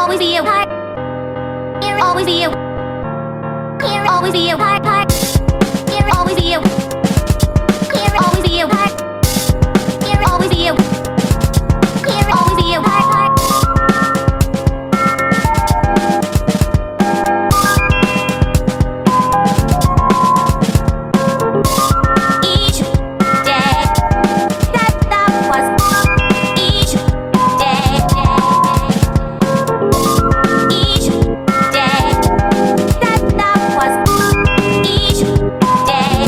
always be a part. Here always be a. Here always be a part. Here always be a. Here always be a part. Here always be a. Here always be a part. Each day that was each day. Each day that was each day.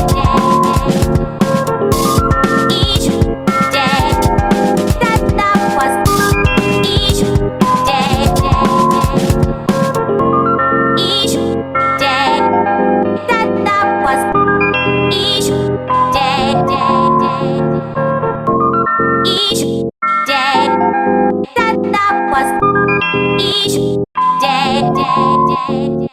Each day that was each day. Each day that was each day. Each day that was each day.